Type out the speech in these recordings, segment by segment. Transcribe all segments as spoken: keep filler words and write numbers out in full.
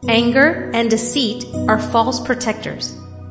Anger and deceit are false protectors.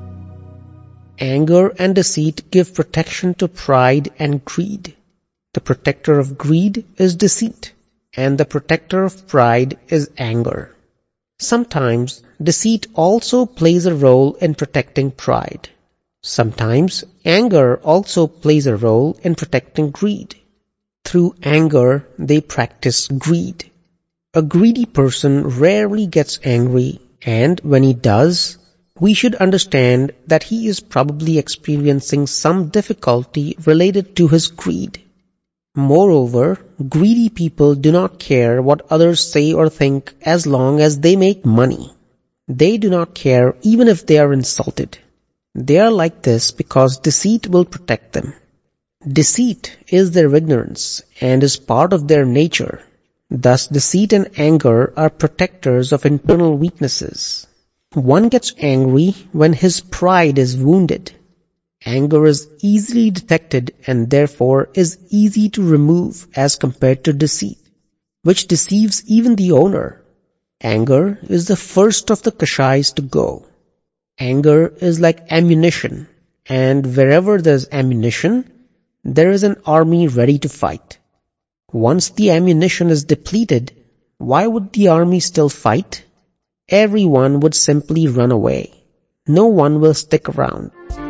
Anger and deceit give protection to pride and greed. The protector of greed is deceit, and the protector of pride is anger. Sometimes deceit also plays a role in protecting pride. Sometimes anger also plays a role in protecting greed. Through anger, they practice greed. A greedy person rarely gets angry, and when he does, we should understand that he is probably experiencing some difficulty related to his greed. Moreover, greedy people do not care what others say or think as long as they make money. They do not care even if they are insulted. They are like this because deceit will protect them. Deceit is their ignorance and is part of their nature. Thus, deceit and anger are protectors of internal weaknesses. One gets angry when his pride is wounded. Anger is easily detected and therefore is easy to remove as compared to deceit, which deceives even the owner. Anger is the first of the kashais to go. Anger is like ammunition, and wherever there is ammunition, there is an army ready to fight. Once the ammunition is depleted, why would the army still fight? Everyone would simply run away. No one will stick around.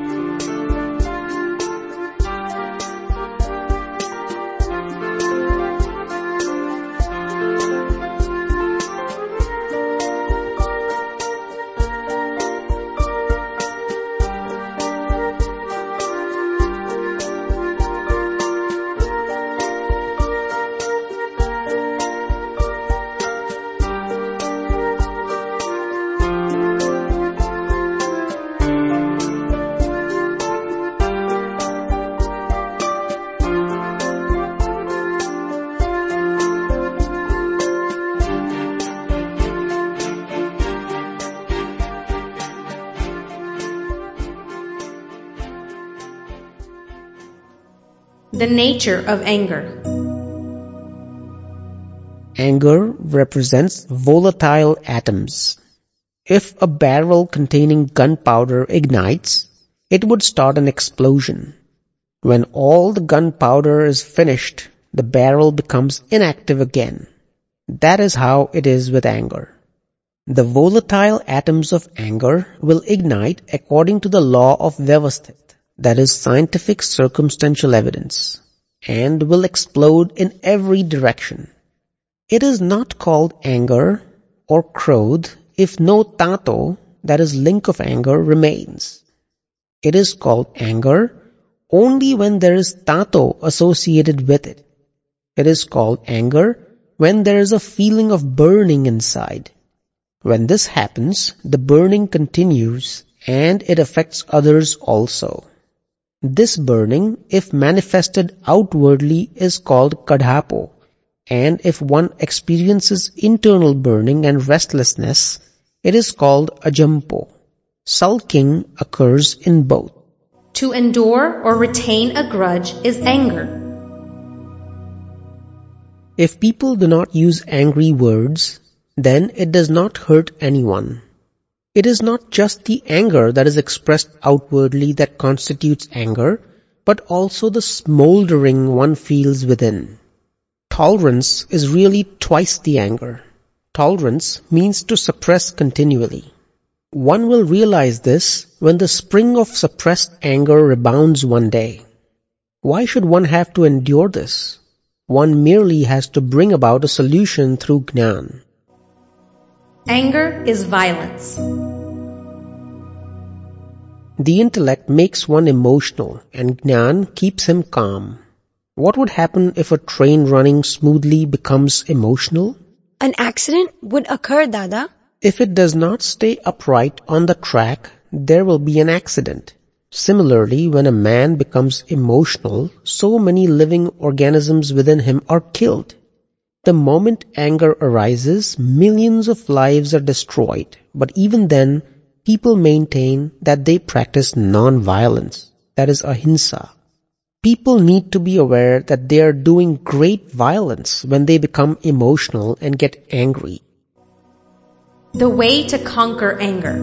The nature of anger. Anger represents volatile atoms. If a barrel containing gunpowder ignites, it would start an explosion. When all the gunpowder is finished, the barrel becomes inactive again. That is how it is with anger. The volatile atoms of anger will ignite according to the law of Vyavasthit, that is scientific circumstantial evidence, and will explode in every direction. It is not called anger or krodh if no tato, that is link of anger, remains. It is called anger only when there is tato associated with it. It is called anger when there is a feeling of burning inside. When this happens, the burning continues and it affects others also. This burning, if manifested outwardly, is called kadhapo, and if one experiences internal burning and restlessness, it is called ajampo. Sulking occurs in both. To endure or retain a grudge is anger. If people do not use angry words, then it does not hurt anyone. It is not just the anger that is expressed outwardly that constitutes anger, but also the smoldering one feels within. Tolerance is really twice the anger. Tolerance means to suppress continually. One will realize this when the spring of suppressed anger rebounds one day. Why should one have to endure this? One merely has to bring about a solution through Jnana. Anger is violence. The intellect makes one emotional and Jnana keeps him calm. What would happen if a train running smoothly becomes emotional? An accident would occur, Dada. If it does not stay upright on the track, there will be an accident. Similarly, when a man becomes emotional, so many living organisms within him are killed. The moment anger arises, millions of lives are destroyed. But even then, people maintain that they practice non-violence, that is ahimsa. People need to be aware that they are doing great violence when they become emotional and get angry. The way to conquer anger.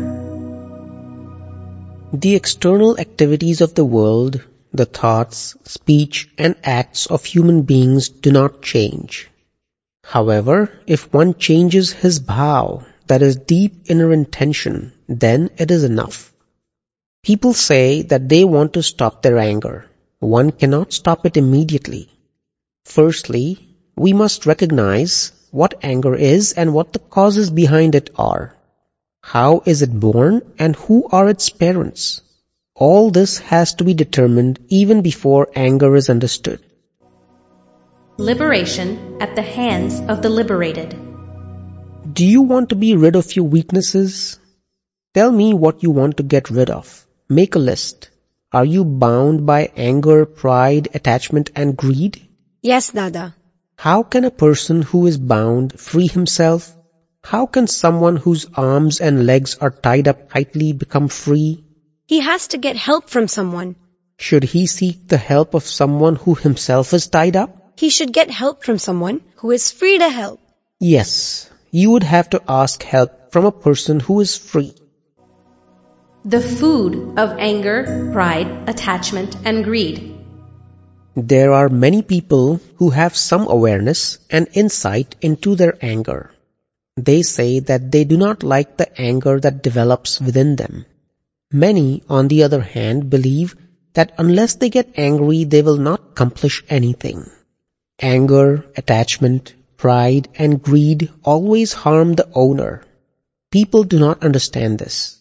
The external activities of the world, the thoughts, speech, and acts of human beings do not change. However, if one changes his bhav, that is deep inner intention, then it is enough. People say that they want to stop their anger. One cannot stop it immediately. Firstly, we must recognize what anger is and what the causes behind it are. How is it born and who are its parents? All this has to be determined even before anger is understood. Liberation at the hands of the liberated. Do you want to be rid of your weaknesses? Tell me what you want to get rid of. Make a list. Are you bound by anger, pride, attachment, and greed? Yes, Dada. How can a person who is bound free himself? How can someone whose arms and legs are tied up tightly become free? He has to get help from someone. Should he seek the help of someone who himself is tied up? He should get help from someone who is free to help. Yes, you would have to ask help from a person who is free. The food of anger, pride, attachment, and greed. There are many people who have some awareness and insight into their anger. They say that they do not like the anger that develops within them. Many, on the other hand, believe that unless they get angry, they will not accomplish anything. Anger, attachment, pride, and greed always harm the owner. People do not understand this.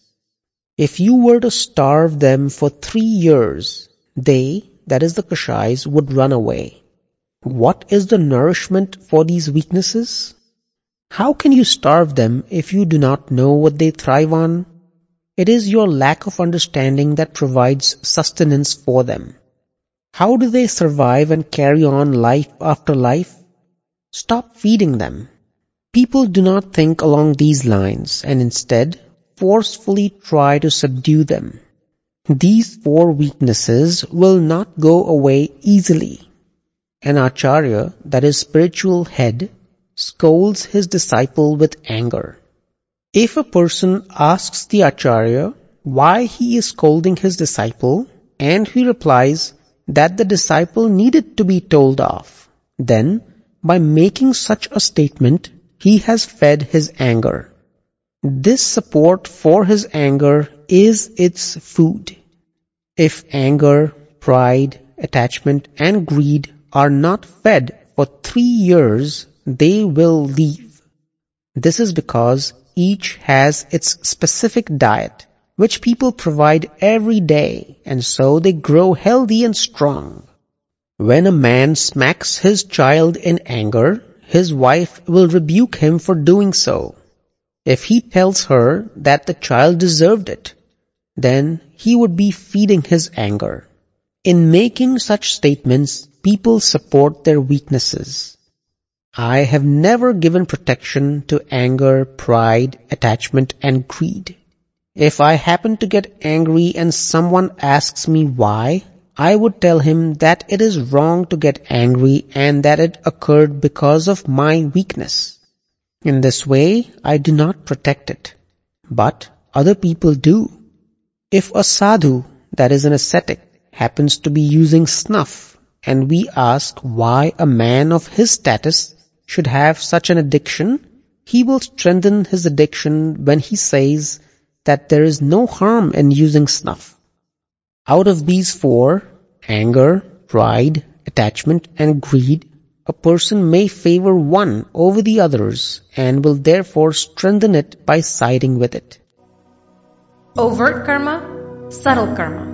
If you were to starve them for three years, they, that is the Kashais, would run away. What is the nourishment for these weaknesses? How can you starve them if you do not know what they thrive on? It is your lack of understanding that provides sustenance for them. How do they survive and carry on life after life? Stop feeding them. People do not think along these lines and instead forcefully try to subdue them. These four weaknesses will not go away easily. An acharya, that is spiritual head, scolds his disciple with anger. If a person asks the acharya why he is scolding his disciple and he replies that the disciple needed to be told off, then by making such a statement, he has fed his anger. This support for his anger is its food. If anger, pride, attachment, and greed are not fed for three years, they will leave. This is because each has its specific diet, which people provide every day, and so they grow healthy and strong. When a man smacks his child in anger, his wife will rebuke him for doing so. If he tells her that the child deserved it, then he would be feeding his anger. In making such statements, people support their weaknesses. I have never given protection to anger, pride, attachment, and greed. If I happen to get angry and someone asks me why, I would tell him that it is wrong to get angry and that it occurred because of my weakness. In this way, I do not protect it, but other people do. If a sadhu, that is an ascetic, happens to be using snuff, and we ask why a man of his status should have such an addiction, he will strengthen his addiction when he says that there is no harm in using snuff. Out of these four, anger, pride, attachment, and greed, a person may favor one over the others and will therefore strengthen it by siding with it. Overt karma, subtle karma.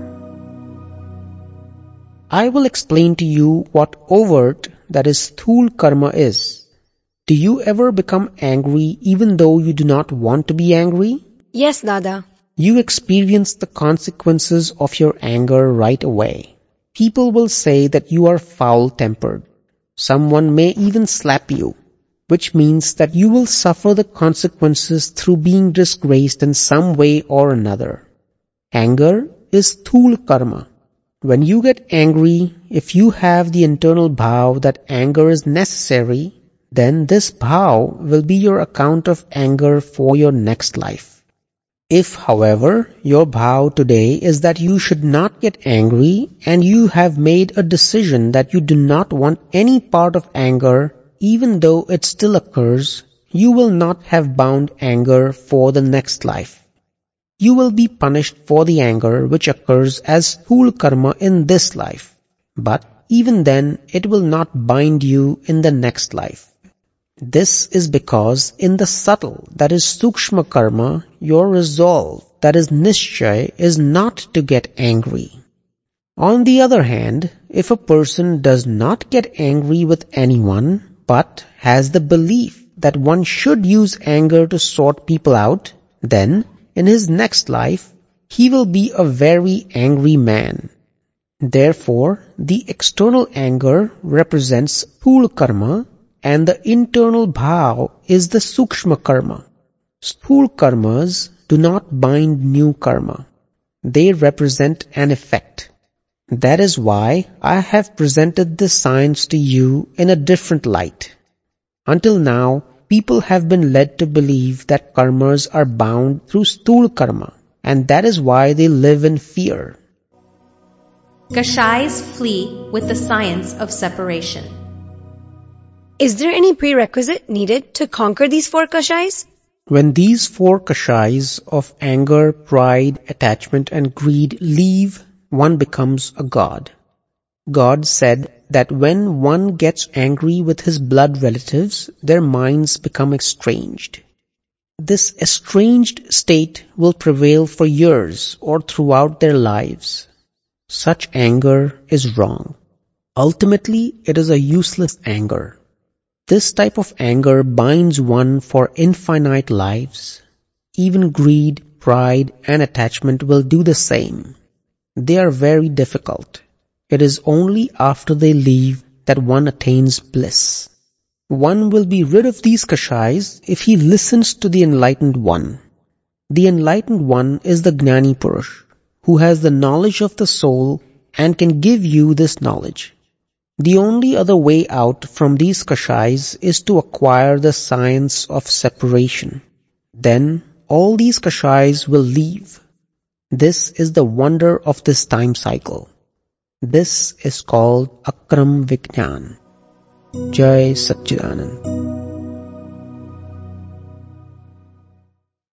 I will explain to you what overt, that is sthul karma is. Do you ever become angry even though you do not want to be angry? Yes, Dada. You experience the consequences of your anger right away. People will say that you are foul-tempered. Someone may even slap you, which means that you will suffer the consequences through being disgraced in some way or another. Anger is sthul karma. When you get angry, if you have the internal bhav that anger is necessary, then this bhav will be your account of anger for your next life. If, however, your bhav today is that you should not get angry and you have made a decision that you do not want any part of anger, even though it still occurs, you will not have bound anger for the next life. You will be punished for the anger which occurs as sthula karma in this life, but even then it will not bind you in the next life. This is because in the subtle, that is sukshma karma, your resolve, that is nischay, is not to get angry. On the other hand, if a person does not get angry with anyone, but has the belief that one should use anger to sort people out, then in his next life, he will be a very angry man. Therefore, the external anger represents sthula karma, and the internal bhav is the sukshma karma. Sthula karmas do not bind new karma. They represent an effect. That is why I have presented this science to you in a different light. Until now, people have been led to believe that karmas are bound through sthula karma, and that is why they live in fear. Kashais flee with the science of separation. Is there any prerequisite needed to conquer these four kashais? When these four kashais of anger, pride, attachment and greed leave, one becomes a god. God said that when one gets angry with his blood relatives, their minds become estranged. This estranged state will prevail for years or throughout their lives. Such anger is wrong. Ultimately, it is a useless anger. This type of anger binds one for infinite lives. Even greed, pride, and attachment will do the same. They are very difficult. It is only after they leave that one attains bliss. One will be rid of these kashais if he listens to the enlightened one. The enlightened one is the Gnani Purush, who has the knowledge of the soul and can give you this knowledge. The only other way out from these kashais is to acquire the science of separation. Then all these kashais will leave. This is the wonder of this time cycle. This is called Akram Vignan. Jai Satchidanand.